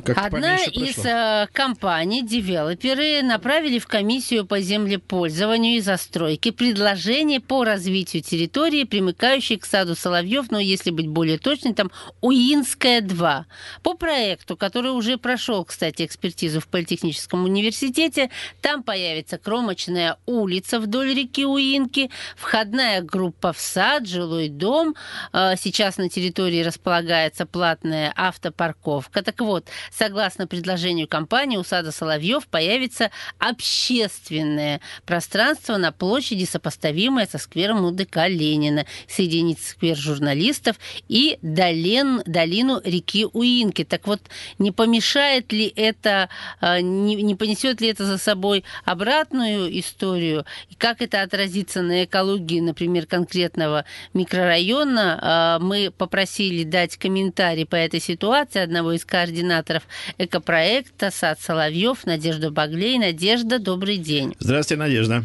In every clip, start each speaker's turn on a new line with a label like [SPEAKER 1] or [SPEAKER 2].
[SPEAKER 1] Как-то
[SPEAKER 2] Одна
[SPEAKER 1] поменьше
[SPEAKER 2] из
[SPEAKER 1] прошло.
[SPEAKER 2] компаний, девелоперы, направили в комиссию по землепользованию и застройке предложение по развитию территории, примыкающей к саду Соловьев, но если быть более точным, там Уинская 2. По проекту, который уже прошел, кстати, экспертизу в Политехническом университете, там появится кромочная улица вдоль реки Уинки, входная группа в сад, жилой дом. Сейчас на территории располагается платная автопарковка. Так вот, согласно предложению компании, у сада Соловьев появится общественное пространство на площади, сопоставимое со сквером УДК Ленина. Соединить сквер журналистов и долину реки Уинки. Так вот, не помешает ли это, не понесет ли это за собой обратную историю? И как это отразится на экологии, например, конкретного микрорайона? Мы попросили дать комментарий по этой ситуации одного из координаторов экопроекта «Сад Соловьев» Надежду Баглей. Надежда, добрый день.
[SPEAKER 1] Здравствуйте, Надежда.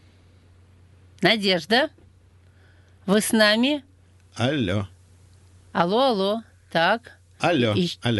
[SPEAKER 2] Надежда, вы с нами?
[SPEAKER 1] Алло.
[SPEAKER 2] Алло. Так.
[SPEAKER 1] Алло.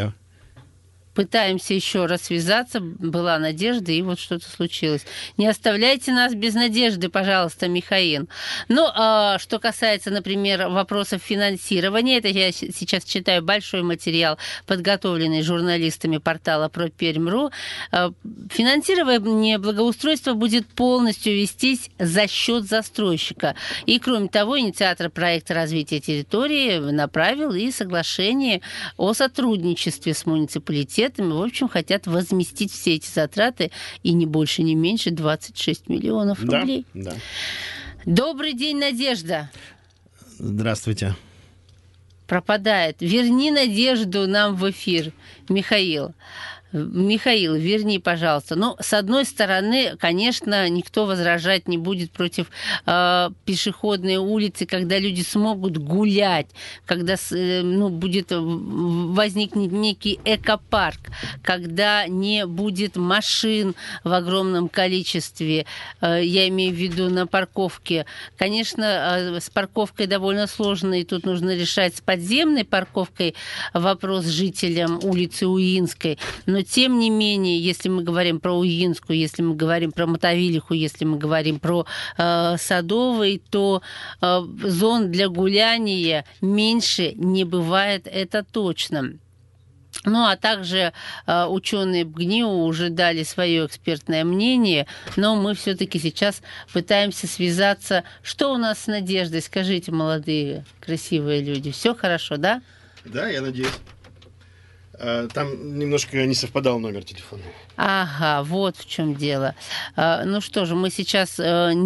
[SPEAKER 2] Пытаемся еще раз связаться. Была надежда, и вот что-то случилось. Не оставляйте нас без надежды, пожалуйста, Михаил. Ну, что касается, например, вопросов финансирования, это я сейчас читаю большой материал, подготовленный журналистами портала ProPerm.ru. Финансирование благоустройства будет полностью вестись за счет застройщика. И, кроме того, инициатор проекта развития территории направил и соглашение о сотрудничестве с муниципалитетом. В общем, хотят возместить все эти затраты и не больше, не меньше 26 миллионов рублей.
[SPEAKER 1] Да.
[SPEAKER 2] Добрый день, Надежда.
[SPEAKER 1] Здравствуйте.
[SPEAKER 2] Пропадает. Верни Надежду нам в эфир, Михаил. Михаил, верни, пожалуйста. Ну, с одной стороны, конечно, никто возражать не будет против пешеходной улицы, когда люди смогут гулять, когда возникнет некий экопарк, когда не будет машин в огромном количестве, я имею в виду на парковке. Конечно, с парковкой довольно сложно, и тут нужно решать с подземной парковкой вопрос жителям улицы Уинской, но тем не менее, если мы говорим про Уинскую, если мы говорим про Мотовилиху, если мы говорим про Садовый, то зон для гуляния меньше не бывает, это точно. Ну, а также ученые БГНИУ уже дали свое экспертное мнение, но мы все-таки сейчас пытаемся связаться. Что у нас с Надеждой? Скажите, молодые, красивые люди, все хорошо, да?
[SPEAKER 1] Да, я надеюсь. Там немножко не совпадал номер телефона.
[SPEAKER 2] Ага, вот в чем дело. Ну что же, мы сейчас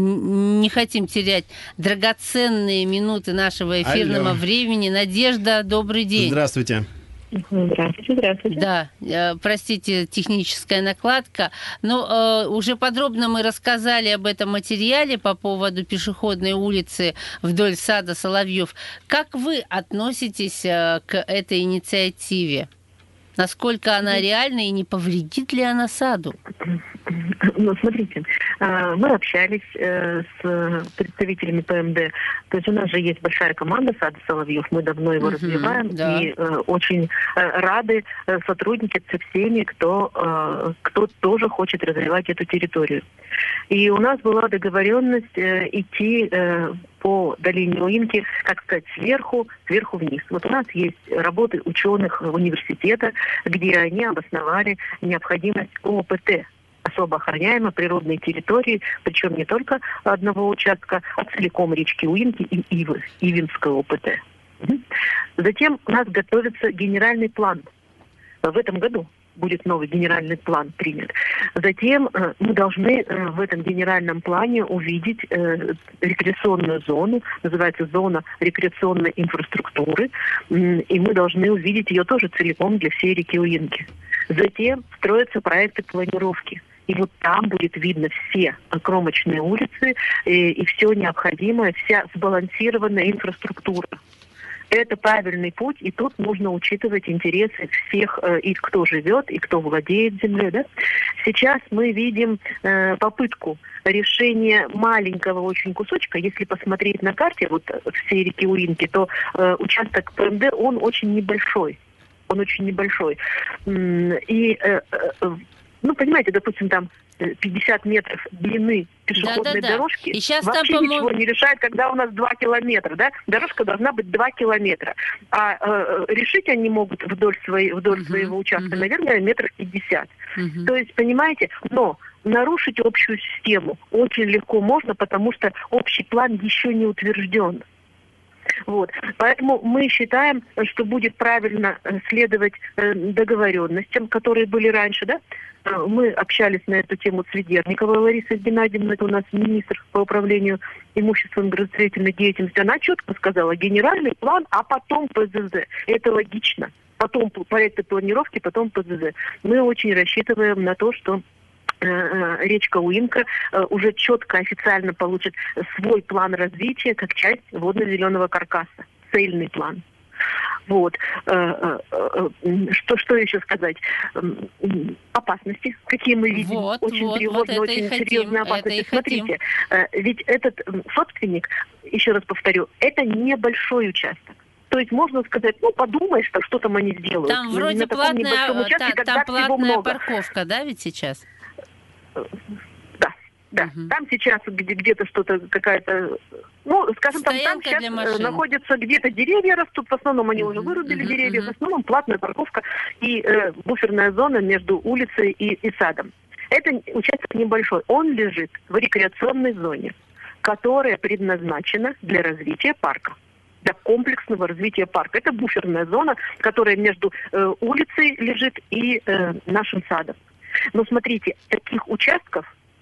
[SPEAKER 2] не хотим терять драгоценные минуты нашего эфирного времени. Надежда, добрый день.
[SPEAKER 1] Здравствуйте.
[SPEAKER 3] Здравствуйте.
[SPEAKER 2] Да, простите, техническая накладка. Но уже подробно мы рассказали об этом материале по поводу пешеходной улицы вдоль сада Соловьев. Как вы относитесь к этой инициативе? Насколько она реальна и не повредит ли она саду?
[SPEAKER 3] Ну, смотрите, мы общались с представителями ПМД. То есть у нас же есть большая команда сада Соловьев, мы давно его развиваем, да. И очень рады сотрудничать со всеми, кто тоже хочет развивать эту территорию. И у нас была договоренность идти по долине Уинки, как сказать, сверху вниз. Вот у нас есть работы ученых университета, где они обосновали необходимость ОПТ, особо охраняемой природной территории, причем не только одного участка, а целиком речки Уинки и Ивинской ОПТ. Затем у нас готовится генеральный план. В этом году будет новый генеральный план принят. Затем мы должны в этом генеральном плане увидеть рекреационную зону, называется зона рекреационной инфраструктуры, и мы должны увидеть ее тоже целиком для всей реки Уинки. Затем строятся проекты планировки. И вот там будет видно все кромочные улицы и все необходимое, вся сбалансированная инфраструктура. Это правильный путь, и тут нужно учитывать интересы всех, и кто живет, и кто владеет землей. Да? Сейчас мы видим попытку решения маленького очень кусочка. Если посмотреть на карте вот всей реки Уинки, то участок ПМД, он очень небольшой. Он очень небольшой. И, ну, понимаете, допустим, там 50 метров длины пешеходной дорожки
[SPEAKER 2] и сейчас
[SPEAKER 3] вообще
[SPEAKER 2] там,
[SPEAKER 3] ничего не решает, когда у нас 2 километра, да? Дорожка должна быть 2 километра. А решить они могут вдоль своего участка, наверное, 1,50 метров. То есть, понимаете, но нарушить общую систему очень легко можно, потому что общий план еще не утвержден. Вот. Поэтому мы считаем, что будет правильно следовать договоренностям, которые были раньше, да? Мы общались на эту тему с Ведерниковой Ларисой Геннадьевной, это у нас министр по управлению имуществом градостроительной деятельности. Она четко сказала: генеральный план, а потом ПЗЗ. Это логично. Потом проекты планировки, потом ПЗЗ. Мы очень рассчитываем на то, что речка Уинка уже четко официально получит свой план развития как часть водно-зеленого каркаса. Цельный план. Вот. Что еще сказать? Опасности, какие мы видим. Очень тревожные, очень серьезные опасности. Смотрите, ведь этот собственник, еще раз повторю, это небольшой участок. То есть можно сказать, ну подумаешь, что там они сделают.
[SPEAKER 2] Там вроде платная парковка, да, ведь сейчас?
[SPEAKER 3] Да. Там сейчас где-то что-то какая-то, ну, скажем, там сейчас находятся где-то деревья растут, в основном они уже вырубили деревья, в основном платная парковка и буферная зона между улицей и садом. Это участок небольшой, он лежит в рекреационной зоне, которая предназначена для развития парка, для комплексного развития парка. Это буферная зона, которая между улицей лежит и нашим садом. Но смотрите, таких участков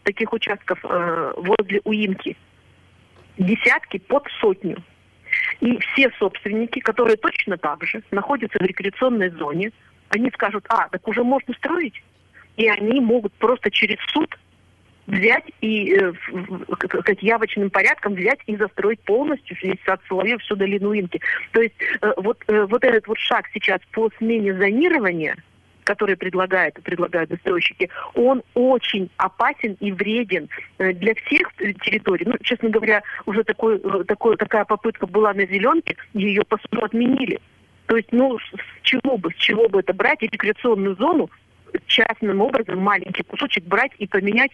[SPEAKER 3] возле Уинки десятки, под сотню. И все собственники, которые точно так же находятся в рекреационной зоне, они скажут: так уже можно строить. И они могут просто через суд взять и как явочным порядком взять и застроить полностью весь сад Соловьев, всю долину Уинки. То есть вот этот вот шаг сейчас по смене зонирования, который предлагают застройщики, он очень опасен и вреден для всех территорий. Ну, честно говоря, уже такая попытка была на Зеленке, ее по суду отменили. То есть, ну, с чего бы это брать, и рекреационную зону частным образом, маленький кусочек брать и поменять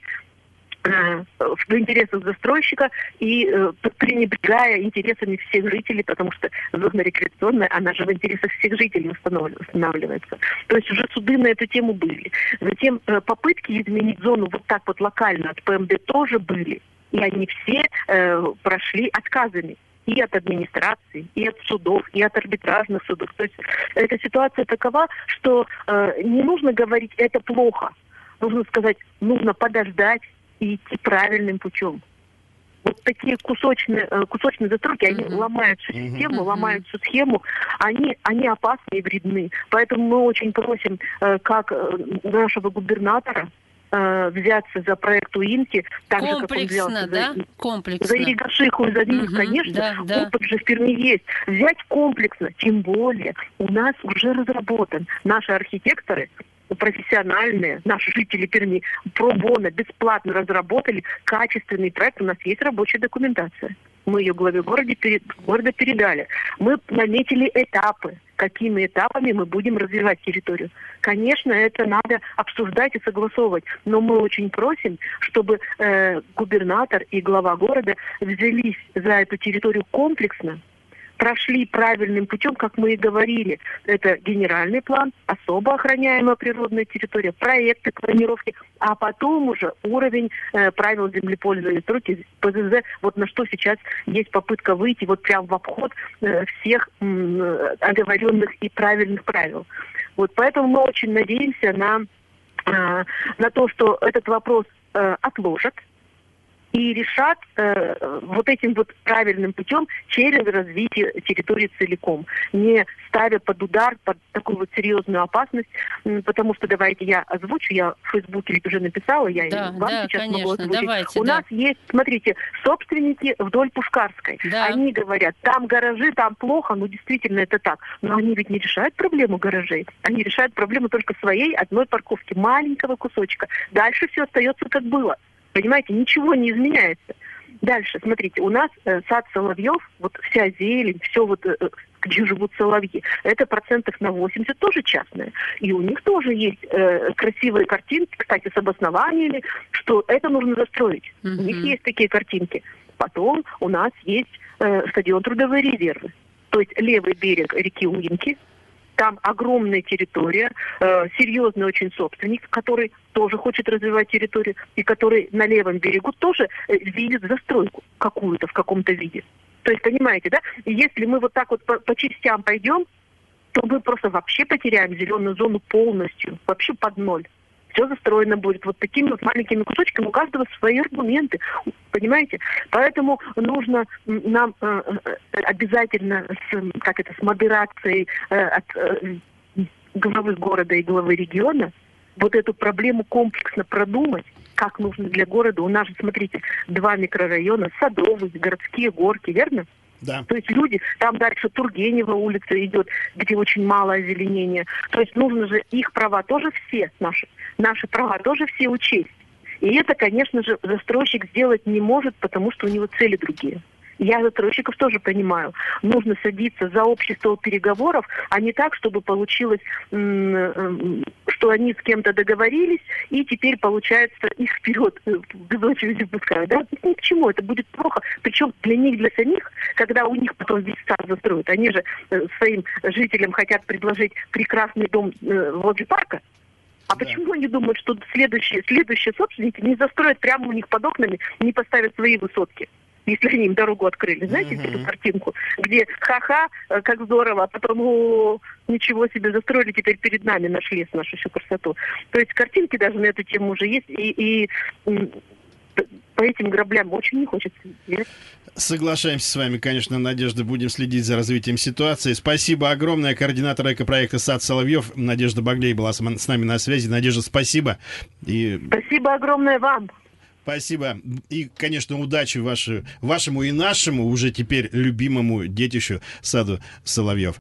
[SPEAKER 3] в интересах застройщика и пренебрегая интересами всех жителей, потому что зона рекреационная, она же в интересах всех жителей устанавливается. То есть уже суды на эту тему были. Затем попытки изменить зону вот так вот локально от ПМД тоже были. И они все прошли отказами. И от администрации, и от судов, и от арбитражных судов. То есть эта ситуация такова, что не нужно говорить «это плохо». Нужно сказать, нужно подождать и идти правильным путем. Вот такие кусочные застройки, они ломают всю систему, ломают всю схему, они опасны и вредны. Поэтому мы очень просим, как нашего губернатора, взяться за проект Уинки, так же, как он взялся за Иригашиху и за Винник, конечно, опыт же в Перми есть. Взять комплексно, тем более у нас уже разработан. Наши архитекторы, профессиональные, наши жители Перми, про-боно, бесплатно разработали качественный проект. У нас есть рабочая документация. Мы ее главе города передали. Мы наметили этапы, какими этапами мы будем развивать территорию. Конечно, это надо обсуждать и согласовывать, но мы очень просим, чтобы губернатор и глава города взялись за эту территорию комплексно, прошли правильным путем, как мы и говорили. Это генеральный план, особо охраняемая природная территория, проекты, планировки, а потом уже уровень правил землепользования, сроки ПЗЗ, вот на что сейчас есть попытка выйти вот прямо в обход всех оговоренных и правильных правил. Вот поэтому мы очень надеемся на то, что этот вопрос отложат и решат вот этим вот правильным путем через развитие территории целиком, не ставя под удар, под такую вот серьезную опасность, потому что, давайте я озвучу, я в Фейсбуке ведь уже написала, я вам сейчас
[SPEAKER 2] конечно,
[SPEAKER 3] могу озвучить.
[SPEAKER 2] давайте,
[SPEAKER 3] У нас есть, смотрите, собственники вдоль Пушкарской. Они говорят, там гаражи, там плохо, ну действительно это так. Но они ведь не решают проблему гаражей, они решают проблему только своей одной парковки, маленького кусочка. Дальше все остается как было. Понимаете, ничего не изменяется. Дальше, смотрите, у нас сад Соловьев, вот вся зелень, все вот где живут соловьи, это 80% тоже частное. И у них тоже есть красивые картинки, кстати, с обоснованиями, что это нужно застроить. У них есть такие картинки. Потом у нас есть стадион Трудовые резервы. То есть левый берег реки Уинки. Там огромная территория, серьезный очень собственник, который тоже хочет развивать территорию, и который на левом берегу тоже видит застройку какую-то в каком-то виде. То есть, понимаете, да? И если мы вот так вот по частям пойдем, то мы просто вообще потеряем зеленую зону полностью, вообще под ноль. Все застроено будет вот такими вот маленькими кусочками, у каждого свои аргументы, понимаете? Поэтому нужно нам обязательно с модерацией от главы города и главы региона вот эту проблему комплексно продумать, как нужно для города. У нас же, смотрите, 2 микрорайона, Садовый, городские горки, верно?
[SPEAKER 1] Да.
[SPEAKER 3] То есть люди, там дальше Тургенева улица идет, где очень мало озеленения. То есть нужно же их права тоже все, наши права тоже все учесть. И это, конечно же, застройщик сделать не может, потому что у него цели другие. Я застройщиков тоже понимаю. Нужно садиться за общий стол переговоров, а не так, чтобы получилось, что они с кем-то договорились, и теперь, получается, их вперед без очереди пускают. Да? Ни к чему, это будет плохо. Причем для них, для самих, когда у них потом весь сад застроят, они же своим жителям хотят предложить прекрасный дом возле парка. А почему они думают, что следующие собственники не застроят прямо у них под окнами, не поставят свои высотки? Если они им дорогу открыли. Знаете эту картинку? Где ха-ха, как здорово, а потом ничего себе застроили, теперь перед нами нашли нашу всю красоту. То есть картинки даже на эту тему уже есть, и по этим граблям очень не хочется верить.
[SPEAKER 1] Соглашаемся с вами, конечно, Надежда, будем следить за развитием ситуации. Спасибо огромное. Координатор экопроекта «Сад Соловьев» Надежда Баглей была с нами на связи. Надежда, спасибо.
[SPEAKER 3] Спасибо огромное вам.
[SPEAKER 1] Спасибо. И, конечно, удачи вашему и нашему уже теперь любимому детищу саду Соловьев.